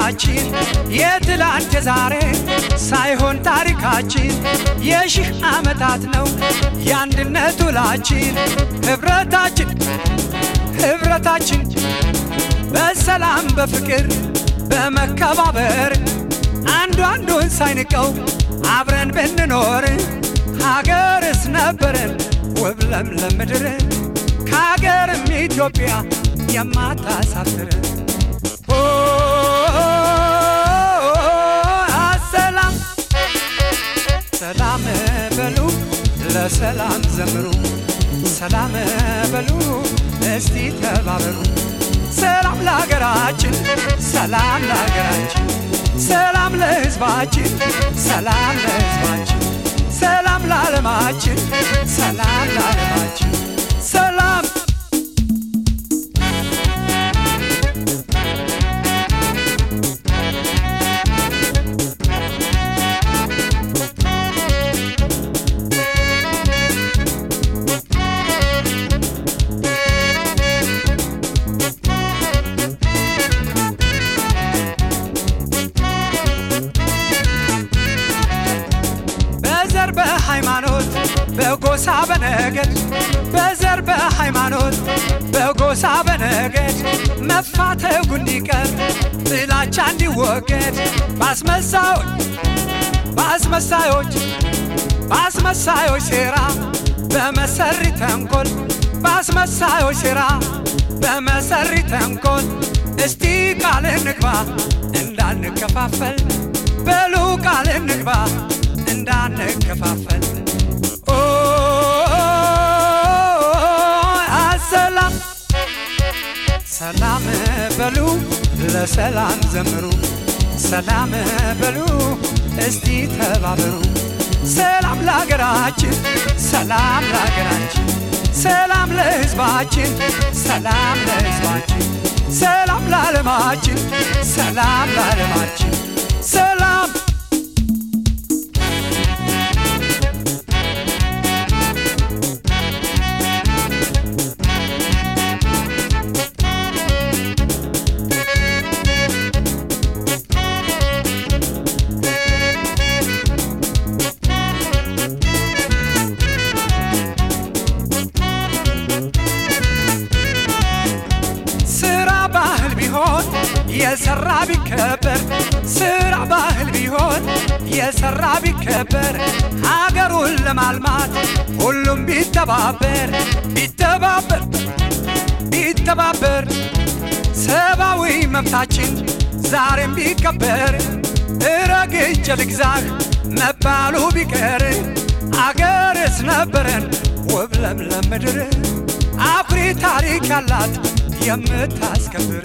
ሀገራችን የትላንት የዛሬ ሳይሆን ታሪካችን የሺህ ዓመታት ነው የአንድነት ውላችን ህብረታችን በሰላም በፍቅር በመከባበር አንዱ አንዱን ሳይንቀው አብረን ብንኖር ሀገርስ ነበረን ውብ ለምለም ምድር ከሀገርም ኢትዮጵያ የማታሳፍር ሰላም በሉ ለሰላም ዘምሩ ሰላም በሉ እስቲ ተባበሩ ሰላም ለሀገራችን ሰላም ለሀገራችን ሰላም ለሕዝባችን ሰላም ለሕዝባችን ሰላም ለዓለማችን ሰላም ለዓለማችን ሰላም በሃይማኖት በጎሳ በነገድ በዘር በሃይማኖት በጎሳ በነገድ መፋተጉ እንዲቀር ጥላቻ እንዲወገድ ባስመሳዮች ሴራ በመሰሪ ተንኮል ባስመሳዮች ሴራ በመሰሪ ተንኮል እስቲ ቃል እንግባ እንዳንከፋፈል በሉ ቃል እንግባ እንዳንከፋፈል ሰላም በሉ ለሰላም ዘምሩ ሰላም በሉ እስቲ ተባበሩ ሰላም ለሀገራችን ሰላም ለሀገራችን ሰላም ለሕዝባችን ሰላም ለሕዝባችን ሰላም ለዓለማችን ሰላም ለዓለማችን ሰላም የሰራ ቢከበር ስራ ባህል ቢሆን የሰራ ቢከበር ሀገሩን ለማልማት ሁሉም ቢተባበር ሰብአዊ መብታችን ዛሬም ቢከበር እረግጬ ልግዛህ መባሉ ቢቀር አገርስ ነበረን ውብ ለምለም ምድር አኩሪ ታሪክ ያላት የምታስከብር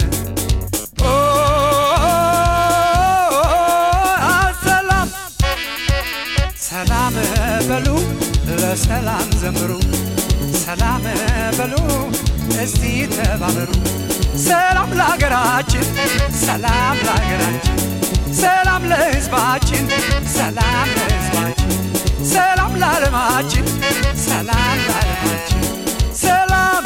ሰላም በሉ ለሰላም ዘምሩ ሰላም በሉ እስቲ ተባበሩ ሰላም ለሀገራችን ሰላም ለሀገራችን ሰላም ለሕዝባችን ሰላም ለሕዝባችን ሰላም ለዓለማችን ሰላም ለዓለማችን ሰላም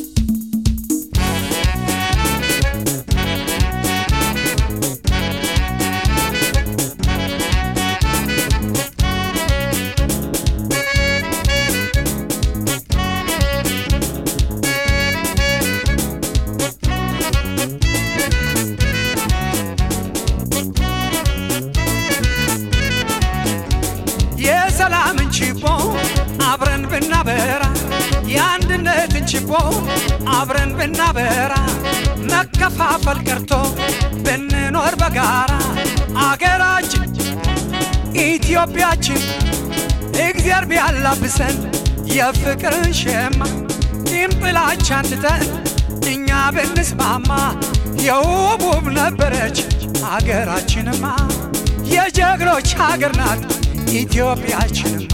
የሰላምን ችቦ አብረን ብናበራ የአንድነትን ችቦ አብረን ብናበራ መከፋፈል ቀርቶ ብንኖር በጋራ አገራችን ኢትዮጵያችን እግዚአብሔር ቢያላብሰን የፍቅርን ሸማ ቂም ጥላቻን ትተን እኛ ብንስማማ የውብ ነበረች አገራችንማ የጀግኖች ሀገር ናት ኢትዮጵያችንማ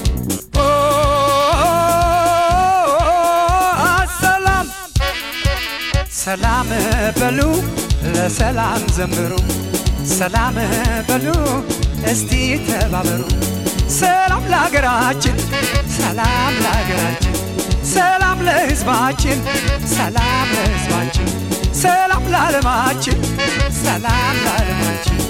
ሰላም በሉ ለሰላም ዘምሩ ሰላም በሉ እስቲ ተባበሩ ሰላም ለሀገራችን ሰላም ለሀገራችን ሰላም ለሕዝባችን ሰላም ለሕዝባችን ሰላም ለዓለማችን ሰላም ለዓለማችን